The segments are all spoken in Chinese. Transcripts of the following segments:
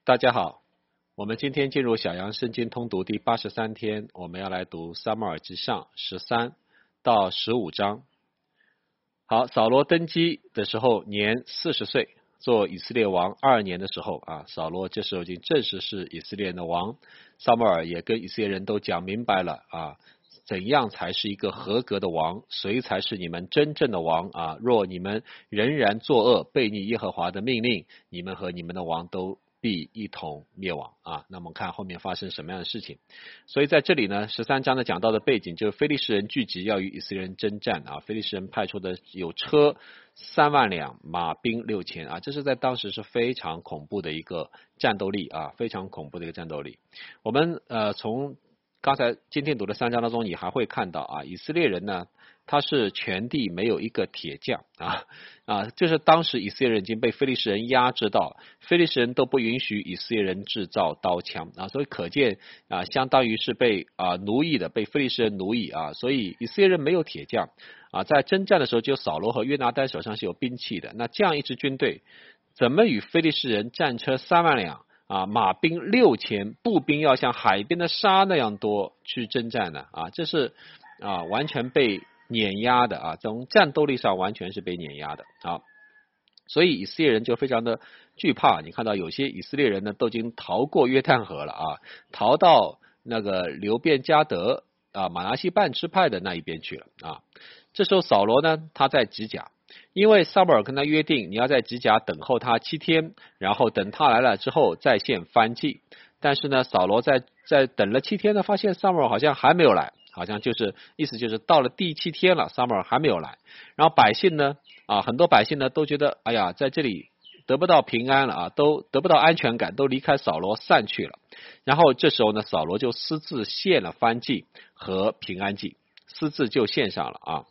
大家好，我们今天进入小羊圣经通读第83天，我们要来读撒母耳记上13到15章。好，扫罗登基的时候年40岁，做以色列王2年的时候扫罗这时候已经正式是以色列人的王。撒母耳也跟以色列人都讲明白了怎样才是一个合格的王，谁才是你们真正的王若你们仍然作恶，悖逆耶和华的命令，你们和你们的王都必一同灭亡那么看后面发生什么样的事情。所以在这里呢13章的讲到的背景就是非利士人聚集要与以色列人征战非利士人派出的有车3万辆，马兵6000这是在当时是非常恐怖的一个战斗力非常恐怖的一个战斗力。我们从刚才今天读的3章当中你还会看到以色列人呢他是全地没有一个铁匠就是当时以色列人已经被非利士人压制到，非利士人都不允许以色列人制造刀枪所以可见相当于是被奴役的，被非利士人奴役所以以色列人没有铁匠在征战的时候只有扫罗和约拿单手上是有兵器的。那这样一支军队怎么与非利士人战车3万辆马兵6000，步兵要像海边的沙那样多去征战呢这是完全被碾压的从战斗力上完全是被碾压的所以以色列人就非常的惧怕。你看到有些以色列人呢都已经逃过约旦河了逃到那个流便迦得马拿西半支派的那一边去了这时候扫罗呢他在吉甲，因为撒母耳跟他约定你要在吉甲等候他7天，然后等他来了之后再献燔祭。但是呢扫罗在等了7天呢，发现撒母耳好像还没有来，好像就是意思就是到了第7天了，撒母耳还没有来。然后百姓呢很多百姓呢都觉得哎呀在这里得不到平安了都得不到安全感，都离开扫罗散去了。然后这时候呢扫罗就私自献了燔祭和平安祭，私自就献上了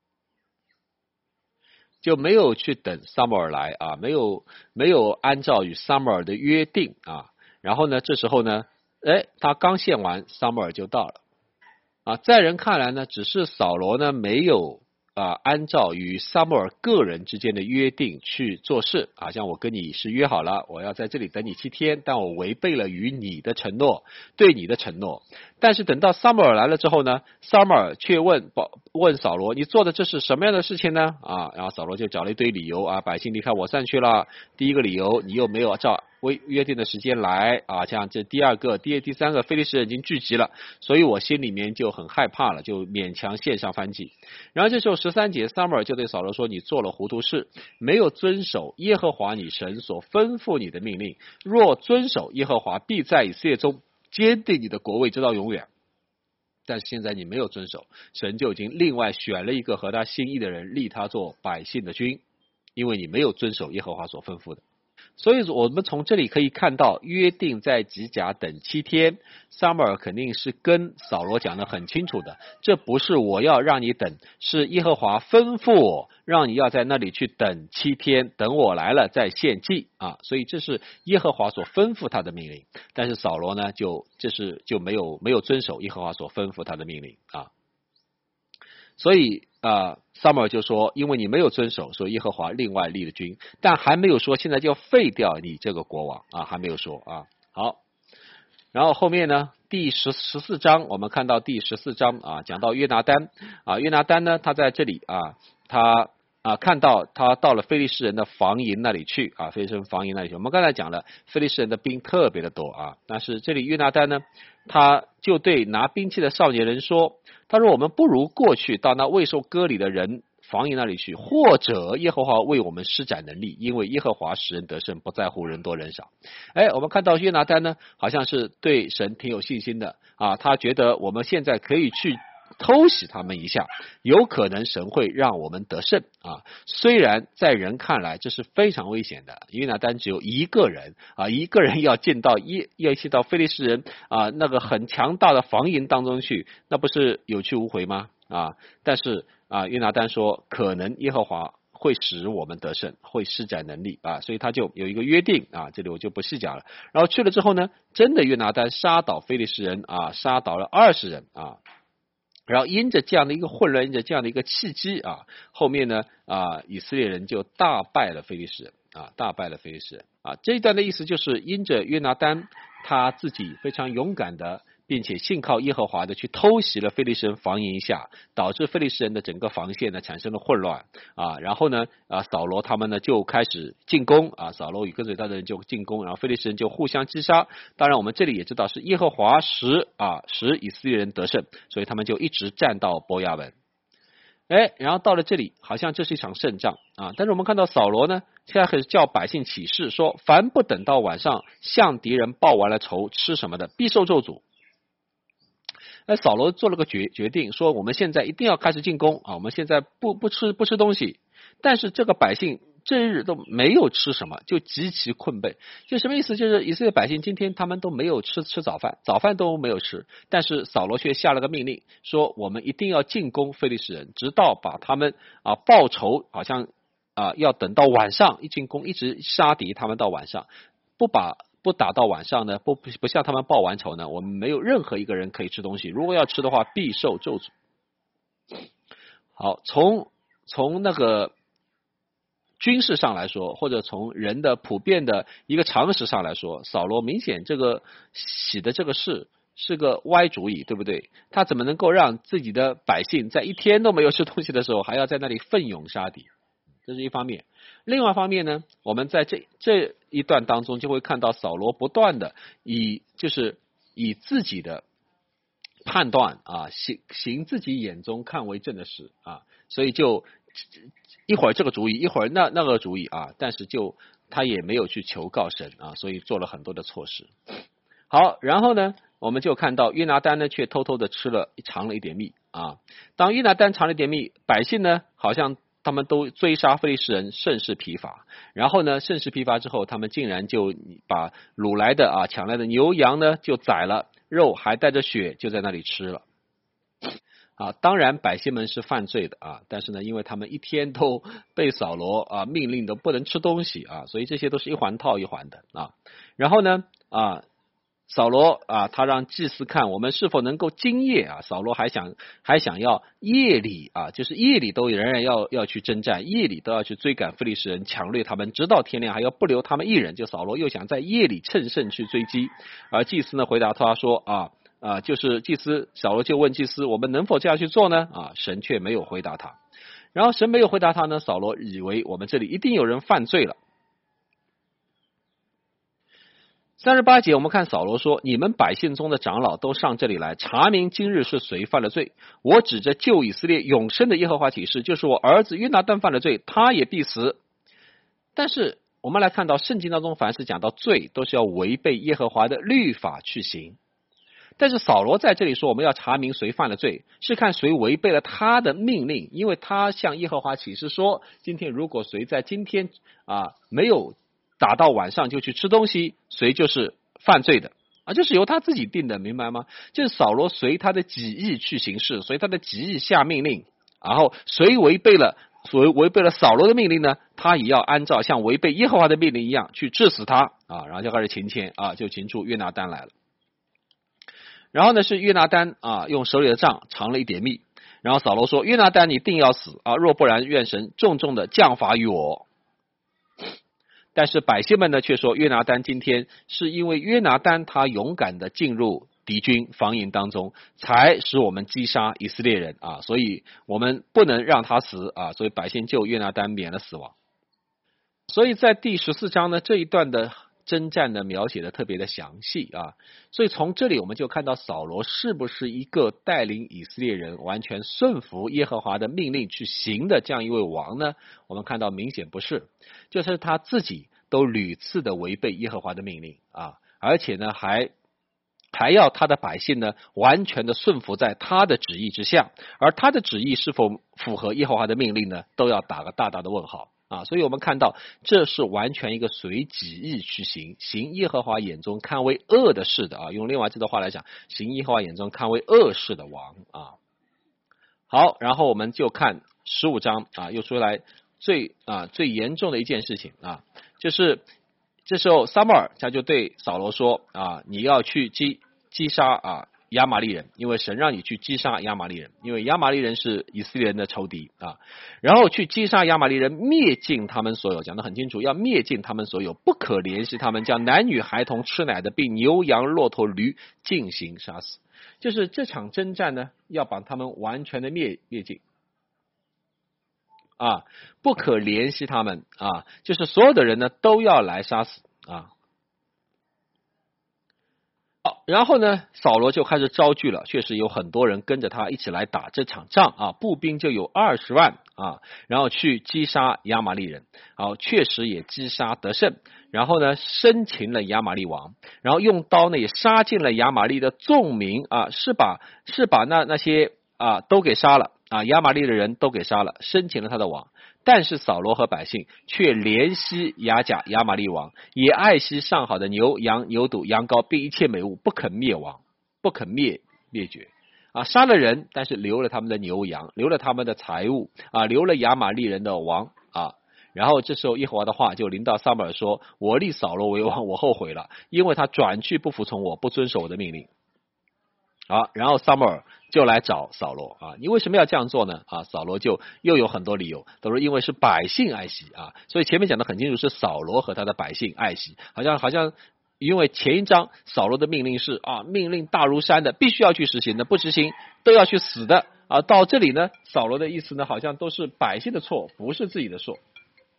就没有去等撒母耳来没有按照与撒母耳的约定然后呢这时候呢他刚献完，撒母耳就到了在人看来呢只是扫罗呢没有按照与撒母耳个人之间的约定去做事像我跟你是约好了我要在这里等你7天，但我违背了与你的承诺，对你的承诺。但是等到撒母耳来了之后呢，撒母耳却问扫罗你做的这是什么样的事情呢然后扫罗就找了一堆理由百姓离开我散去了。第一个理由，你又没有照约定的时间来像这第二个第三个非利士人已经聚集了，所以我心里面就很害怕了，就勉强献上燔祭。然后这时候13节，撒母耳就对扫罗说你做了糊涂事，没有遵守耶和华你神所吩咐你的命令，若遵守，耶和华必在以色列中坚定你的国位直到永远。但是现在你没有遵守，神就已经另外选了一个合他心意的人立他做百姓的君，因为你没有遵守耶和华所吩咐的。所以我们从这里可以看到，约定在吉甲等7天，撒母耳肯定是跟扫罗讲得很清楚的，这不是我要让你等，是耶和华吩咐我让你要在那里去等7天，等我来了再献祭所以这是耶和华所吩咐他的命令。但是扫罗呢就没有遵守耶和华所吩咐他的命令所以撒母耳就说因为你没有遵守，所以耶和华另外立了君，但还没有说现在就要废掉你这个国王还没有说好，然后后面呢第14章，我们看到第14章讲到约拿单约拿单呢他在这里他看到他到了非利士人的防营那里去非利士人防营那里去。我们刚才讲了非利士人的兵特别的多但是这里约拿单呢他就对拿兵器的少年人说，他说我们不如过去到那未受割礼的人防营那里去，或者耶和华为我们施展能力，因为耶和华使人得胜，不在乎人多人少。我们看到约拿单呢好像是对神挺有信心的他觉得我们现在可以去偷袭他们一下，有可能神会让我们得胜虽然在人看来这是非常危险的，约拿单只有一个人一个人要进到非利士人那个很强大的防营当中去，那不是有去无回吗但是约拿单说可能耶和华会使我们得胜，会施展能力所以他就有一个约定这里我就不细讲了。然后去了之后呢，真的约拿单杀倒非利士人杀倒了20人然后因着这样的一个混乱，因着这样的一个契机后面呢以色列人就大败了非利士人啊，大败了非利士人啊。这一段的意思就是因着约拿单他自己非常勇敢的，并且信靠耶和华的去偷袭了非利士人防营下，导致非利士人的整个防线呢产生了混乱啊。然后呢扫罗他们呢就开始进攻啊，扫罗与跟随他的人就进攻，然后非利士人就互相击杀。当然我们这里也知道是耶和华使以色列人得胜，所以他们就一直战到伯亚文。然后到了这里，好像这是一场胜仗啊！但是我们看到扫罗呢，现在开始叫百姓起誓说，凡不等到晚上向敌人报完了仇，吃什么的，必受咒诅。扫罗做了个决定，说我们现在一定要开始进攻啊！我们现在不吃东西，但是这个百姓这日都没有吃什么，就极其困惫。就什么意思？就是以色列百姓今天他们都没有吃早饭，早饭都没有吃，但是扫罗却下了个命令，说我们一定要进攻非利士人，直到把他们报仇，好像要等到晚上一进攻，一直杀敌他们到晚上，不打到晚上呢，不向他们报完仇呢，我们没有任何一个人可以吃东西。如果要吃的话，必受咒诅。好，从那个军事上来说，或者从人的普遍的一个常识上来说，扫罗明显这个起的这个事是个歪主意，对不对？他怎么能够让自己的百姓在一天都没有吃东西的时候，还要在那里奋勇杀敌？这是一方面。另外一方面呢，我们在这一段当中就会看到扫罗不断的以自己的判断行自己眼中看为正的事所以就一会儿这个主意，一会儿那个主意但是他也没有去求告神所以做了很多的错事。好，然后呢，我们就看到约拿单呢却偷偷的尝了一点蜜当约拿单尝了一点蜜，百姓呢好像他们都追杀非利士人，甚是疲乏。然后呢，甚是疲乏之后，他们竟然就把掳来的抢来的牛羊呢就宰了，肉还带着血，就在那里吃了。当然百姓们是犯罪的但是呢，因为他们一天都被扫罗命令都不能吃东西所以这些都是一环套一环的然后呢扫罗他让祭司看我们是否能够今夜扫罗还想要夜里就是夜里都仍然要去征战，夜里都要去追赶非利士人，抢掠他们，直到天亮，还要不留他们一人。就扫罗又想在夜里趁胜去追击，而祭司呢回答他说就是扫罗就问祭司，我们能否这样去做呢？神却没有回答他。然后神没有回答他呢，扫罗以为我们这里一定有人犯罪了。38节我们看扫罗说，你们百姓中的长老都上这里来，查明今日是谁犯了罪。我指着救以色列永生的耶和华起誓，就是我儿子约拿单犯了罪，他也必死。但是我们来看到圣经当中凡是讲到罪，都是要违背耶和华的律法去行。但是扫罗在这里说我们要查明谁犯了罪，是看谁违背了他的命令，因为他向耶和华起誓说，今天如果谁在今天没有打到晚上就去吃东西，谁就是犯罪的这是由他自己定的，明白吗？就是扫罗随他的己意去行事，随他的己意下命令，然后谁违背了扫罗的命令呢，他也要按照像违背耶和华的命令一样去治死他然后就开始擒牵就擒出约拿单来了。然后呢是约拿单用手里的杖尝了一点蜜，然后扫罗说，约拿单你定要死若不然愿神重重的降罚于我。但是百姓们呢却说，约拿单今天是因为约拿单他勇敢的进入敌军防营当中，才使我们击杀以色列人所以我们不能让他死所以百姓救约拿单免了死亡。所以在第14章呢，这一段的征战的描写的特别的详细所以从这里我们就看到扫罗是不是一个带领以色列人完全顺服耶和华的命令去行的这样一位王呢？我们看到明显不是，就是他自己都屡次的违背耶和华的命令而且呢还要他的百姓呢完全的顺服在他的旨意之下，而他的旨意是否符合耶和华的命令呢，都要打个大大的问号所以我们看到这是完全一个随己意去行耶和华眼中看为恶的事的用另外这段话来讲，行耶和华眼中看为恶事的王好，然后我们就看15章又出来最严重的一件事情就是这时候撒母耳他就对扫罗说你要去击杀亚玛力人，因为神让你去击杀亚玛力人，因为亚玛力人是以色列人的仇敌啊。然后去击杀亚玛力人，灭尽他们所有，讲得很清楚，要灭尽他们所有，不可怜惜他们，将男女孩童吃奶的，并牛羊骆驼驴进行杀死。就是这场征战呢，要把他们完全的灭尽啊，不可怜惜他们啊，就是所有的人呢都要来杀死啊。然后呢，扫罗就开始招聚了，确实有很多人跟着他一起来打这场仗啊，步兵就有20万啊，然后去击杀亚玛力人，确实也击杀得胜，然后呢，生擒了亚玛力王，然后用刀呢也杀尽了亚玛力的众民啊，是把那些啊都给杀了啊，亚玛力的人都给杀了，生擒了他的王。但是扫罗和百姓却怜惜亚玛力王，也爱惜上好的牛羊牛犊羊羔，并一切美物，不肯灭亡，不肯灭绝啊！杀了人，但是留了他们的牛羊，留了他们的财物啊，留了亚玛力人的王啊。然后这时候耶和华的话就临到撒母耳说：“我立扫罗为王，我后悔了，因为他转去不服从我，不遵守我的命令。”好，然后撒母耳就来找扫罗啊，你为什么要这样做呢？啊，扫罗就又有很多理由，都说因为是百姓爱惜啊，所以前面讲的很清楚，是扫罗和他的百姓爱惜，好像因为前一章扫罗的命令是啊，命令大如山的，必须要去实行的，不实行都要去死的啊。到这里呢，扫罗的意思呢，好像都是百姓的错，不是自己的错。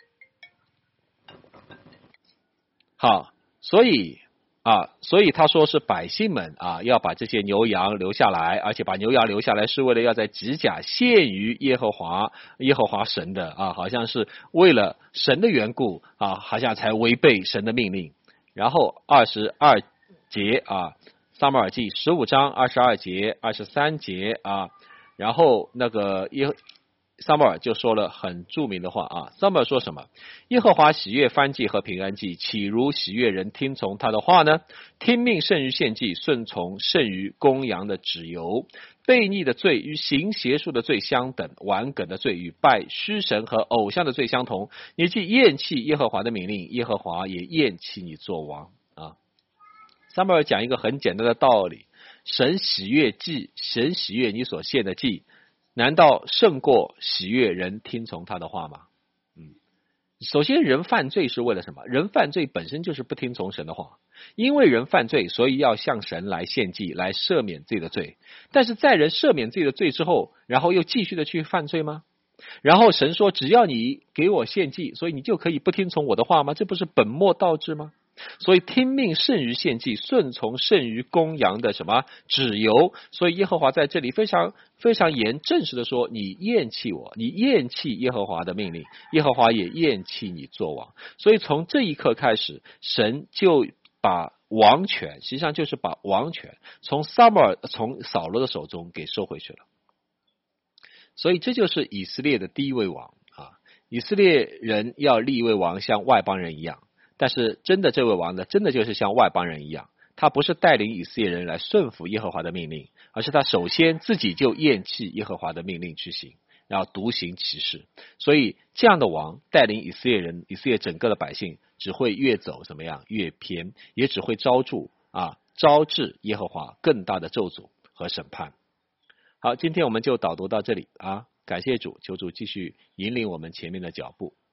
好，所以他说是百姓们啊，要把这些牛羊留下来，而且把牛羊留下来是为了要在指甲献于耶和华神的啊，好像是为了神的缘故啊，好像才违背神的命令。然后22节啊，撒母耳记15章22节23节啊，然后那个撒母耳就说了很著名的话啊，撒母耳说什么？耶和华喜悦燔祭和平安祭，岂如喜悦人听从他的话呢？听命胜于献祭，顺从胜于公羊的脂油。悖逆的罪与行邪术的罪相等，顽梗的罪与拜虚神和偶像的罪相同。你既厌弃耶和华的命令，耶和华也厌弃你做王啊。撒母耳讲一个很简单的道理：神喜悦祭，神喜悦你所献的祭，难道胜过喜悦人听从他的话吗？首先人犯罪是为了什么？人犯罪本身就是不听从神的话，因为人犯罪，所以要向神来献祭，来赦免自己的罪。但是在人赦免自己的罪之后，然后又继续的去犯罪吗？然后神说只要你给我献祭，所以你就可以不听从我的话吗？这不是本末倒置吗？所以听命胜于献祭，顺从胜于公羊的什么脂油。所以耶和华在这里非常非常正式的说，你厌弃我，你厌弃耶和华的命令，耶和华也厌弃你做王。所以从这一刻开始，神就把王权，实际上就是把王权从扫罗的手中给收回去了。所以这就是以色列的第一位王啊！以色列人要立一位王，像外邦人一样。但是真的这位王呢，真的就是像外邦人一样，他不是带领以色列人来顺服耶和华的命令，而是他首先自己就厌弃耶和华的命令去行，然后独行其事。所以这样的王带领以色列整个的百姓，只会越走怎么样越偏，也只会招致耶和华更大的咒诅和审判。好，今天我们就导读到这里啊，感谢主，求主继续引领我们前面的脚步。